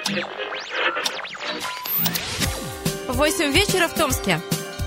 8 вечера в Томске.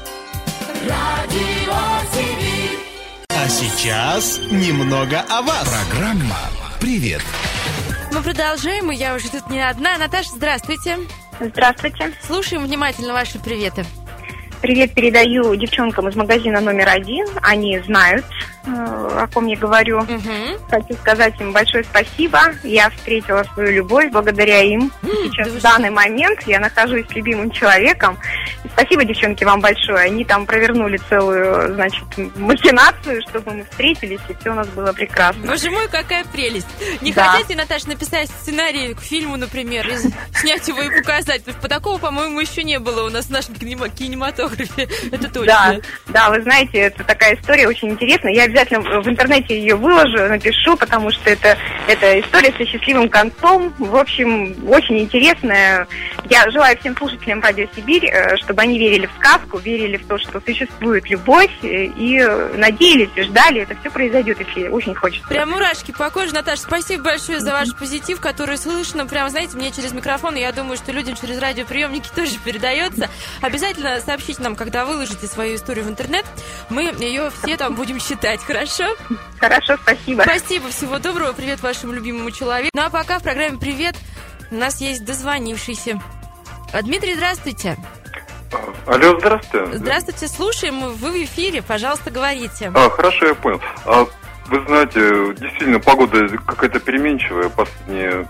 А сейчас немного о вас. Программа «Привет». Мы продолжаем, и я уже тут не одна. Наташа, здравствуйте. Здравствуйте. Слушаем внимательно ваши приветы. Привет передаю девчонкам из магазина номер 1. Они знают, о ком я говорю. Хочу сказать им большое спасибо. Я встретила свою любовь благодаря им. Сейчас в данный момент я нахожусь с любимым человеком. И спасибо, девчонки, вам большое. Они там провернули целую, махинацию, чтобы мы встретились, и все у нас было прекрасно. Боже мой, какая прелесть. Не хотите, Наташа, написать сценарий к фильму, например, и снять его и показать? По такого, по-моему, еще не было у нас в нашем кинематографе. Это точно. Да, вы знаете, это такая история очень интересная. Я обязательно в интернете ее выложу, напишу, потому что это история со счастливым концом. В общем, очень интересная. Я желаю всем слушателям Радио Сибирь, чтобы они верили в сказку, верили в то, что существует любовь, и надеялись, и ждали. Это все произойдет, если очень хочется. Прям мурашки по коже. Наташа, спасибо большое за ваш позитив, который слышно. Прям, знаете, мне через микрофон, и я думаю, что людям через радиоприемники тоже передается. Обязательно сообщите нам, когда выложите свою историю в интернет. Мы ее все там будем читать, хорошо? Хорошо, спасибо. Спасибо, всего доброго. Привет вашему любимому человеку. Ну а пока в программе «Привет» у нас есть дозвонившийся. Дмитрий, здравствуйте. Алло, здравствуйте. Здравствуйте, слушаем. Вы в эфире, пожалуйста, говорите. Хорошо, я понял. Вы знаете, действительно, погода какая-то переменчивая последние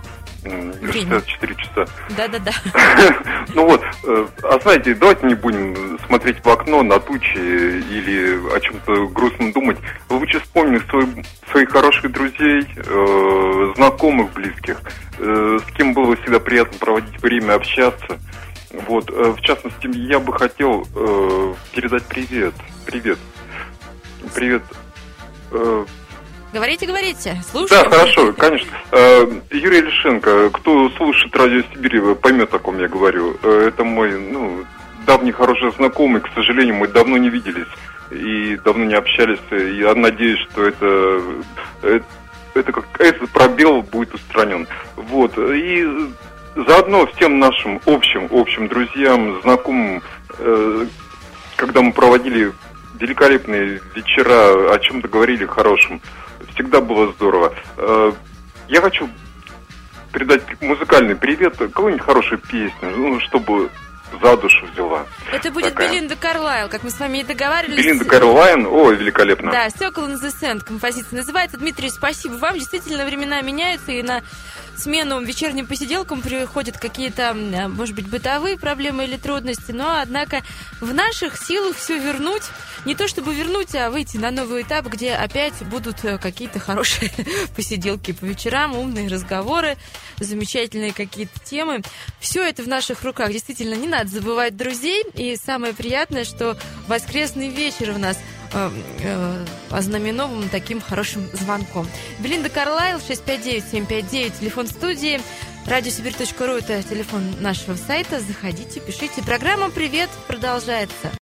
64 часа. Да. Ну вот, знаете, давайте не будем смотреть в окно на тучи или о чем-то грустном думать. Вы лучше вспомните своих хороших друзей, знакомых, близких, с кем было всегда приятно проводить время, общаться. Вот, в частности, я бы хотел передать привет. Говорите, слушаю. Да, хорошо, конечно. Юрий Лишенко, кто слушает Радио Сибирь, поймет, о ком я говорю. Это мой, давний хороший знакомый. К сожалению, мы давно не виделись и давно не общались. Я надеюсь, что этот пробел будет устранен. Вот, и заодно всем нашим общим друзьям, знакомым, когда мы проводили великолепные вечера, о чем-то говорили хорошем, всегда было здорово. Я хочу передать музыкальный привет, какую-нибудь хорошую песню, чтобы за душу взяла. Это будет Белинда Карлайл, как мы с вами и договаривались. Белинда Карлайл, великолепно. Да, Circle in the Sand композиция называется. Дмитрий, спасибо вам. Действительно, времена меняются, и на смену вечерним посиделкам приходят какие-то, может быть, бытовые проблемы или трудности, но, однако, в наших силах все вернуть. Не то чтобы вернуть, а выйти на новый этап, где опять будут какие-то хорошие посиделки по вечерам, умные разговоры, замечательные какие-то темы. Все это в наших руках. Действительно, не надо забывать друзей. И самое приятное, что воскресный вечер у нас ознаменован таким хорошим звонком. Белинда Карлайл, 659-759, телефон студии. Радиосибирь.ру — это телефон нашего сайта. Заходите, пишите. Программа «Привет» продолжается.